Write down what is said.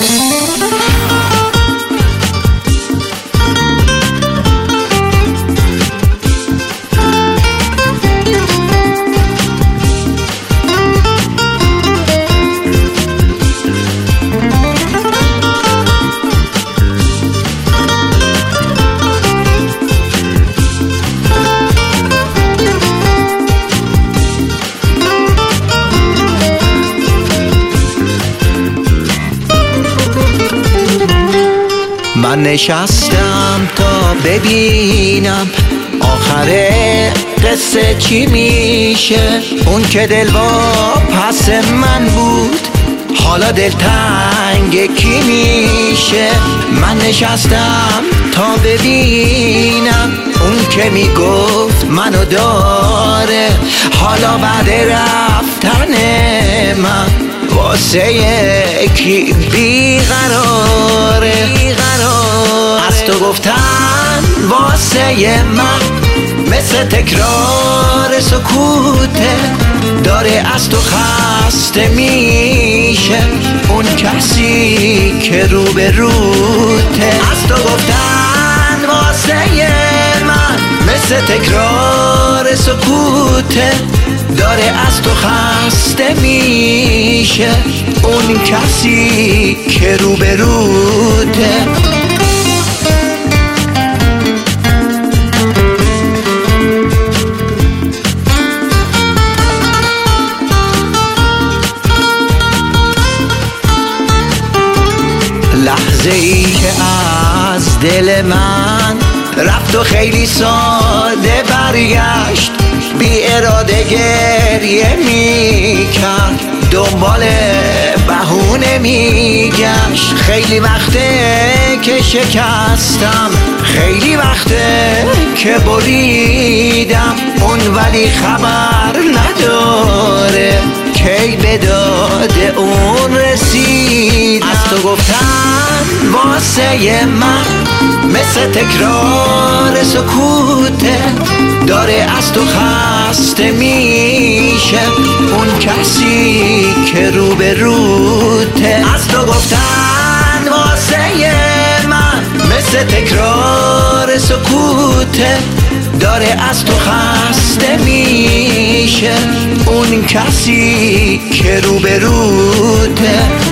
من نشستم تا ببینم آخر قصه چی میشه. اون که دل با پس من بود حالا دلتنگ کی میشه. من نشستم تا ببینم اون که میگفت منو داره حالا بعد رفتن من واسه یکی بیقراره. از تو گفتن واسه من مثل تکرار سکوته، داره از تو خسته میشه اون کسی که رو به روته. از تو گفتن واسه من مثل تکرار سکوته، داره از تو خسته میشه اون کسی که رو به روته. لحظه ای که از دل من رفت و خیلی ساده برگشت، بی اراده گریه میکرد دنبال بهونه میگشت. خیلی وقته که شکستم، خیلی وقته که بریدم اون، ولی خبر نداره کی به داد اون رسید. از تو گفتن واسه من مثل تکرار سکوته، داره از تو خسته میشه اون کسی که رو به روته. از تو گفتن واسه من مثل تکرار سکوته، داره از تو خسته میشه اون کسی که رو به روته.